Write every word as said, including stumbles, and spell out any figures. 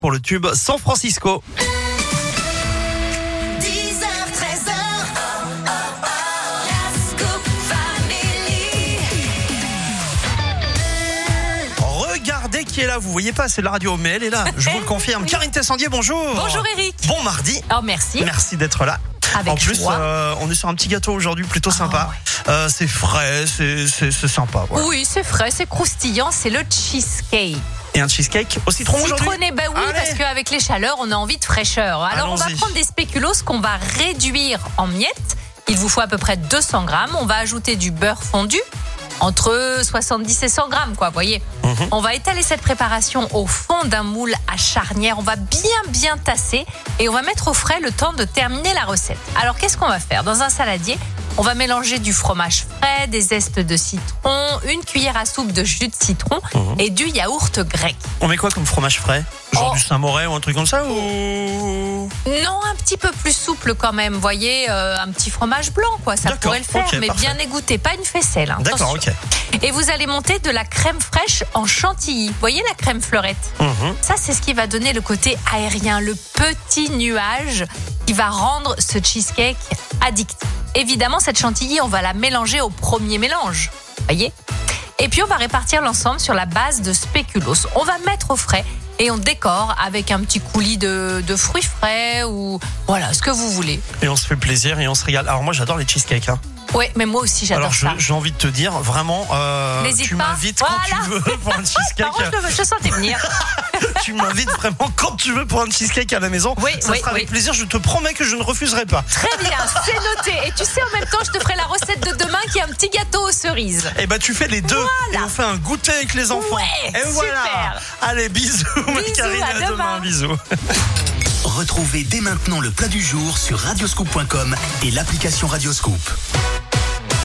pour le tube San Francisco. Regardez qui est là, vous voyez pas, c'est la radio, mais elle est là, je vous le confirme. Karine Tessandier, bonjour. Bonjour Eric. Bon mardi. Oh merci. Merci d'être là. Avec en plus, euh, on est sur un petit gâteau aujourd'hui, plutôt sympa. Oh, ouais. euh, c'est frais, c'est, c'est, c'est sympa. Voilà. Oui, c'est frais, c'est croustillant, c'est le cheesecake. Et un cheesecake au citron aujourd'hui. Citronné, bah oui, Allez. Parce qu'avec les chaleurs, on a envie de fraîcheur. Alors Allons-y. On va prendre des spéculoos qu'on va réduire en miettes. Il vous faut à peu près deux cents grammes. On va ajouter du beurre fondu, entre soixante-dix et cent grammes, quoi, vous voyez. Mmh. On va étaler cette préparation au fond d'un moule à charnière. On va bien, bien tasser et on va mettre au frais le temps de terminer la recette. Alors, qu'est-ce qu'on va faire? Dans un saladier, on va mélanger du fromage frais, des zestes de citron, une cuillère à soupe de jus de citron mmh. et du yaourt grec. On met quoi comme fromage frais? Genre oh. du Saint-Moré ou un truc comme ça ou... Non, un petit peu plus souple quand même. Vous voyez, euh, un petit fromage blanc, quoi. Ça D'accord. pourrait le faire, okay, mais parfait. bien égoutté, pas une faisselle. Hein. D'accord, ok. Et vous allez monter de la crème fraîche en chantilly. Vous voyez la crème fleurette? mmh. Ça, c'est ce qui va donner le côté aérien, le petit nuage qui va rendre ce cheesecake addictif. Évidemment, cette chantilly, on va la mélanger au premier mélange. Vous voyez? Et puis, on va répartir l'ensemble sur la base de spéculoos. On va mettre au frais et on décore avec un petit coulis de, de fruits frais ou voilà, ce que vous voulez. Et on se fait plaisir et on se régale. Alors moi, j'adore les cheesecakes. Hein. Oui, mais moi aussi, j'adore Alors, je, ça. j'ai envie de te dire, vraiment, euh, N'hésite tu pas. m'invites Voilà. quand tu veux pour un cheesecake. Par contre, je, je sentais venir. Tu m'invites vraiment quand tu veux pour un cheesecake à la maison. Oui, ça oui, sera avec oui. plaisir, je te promets que je ne refuserai pas. Très bien, c'est noté. Et tu sais, en même temps, je te ferai la recette de demain qui est un petit gâteau aux cerises. Et bah, tu fais les deux. Voilà. Et on fait un goûter avec les enfants. Ouais, et super. Voilà. Allez, bisous, ma Karine, à à demain. demain. Bisous. Retrouvez dès maintenant le plat du jour sur radioscoop point com et l'application Radioscoop.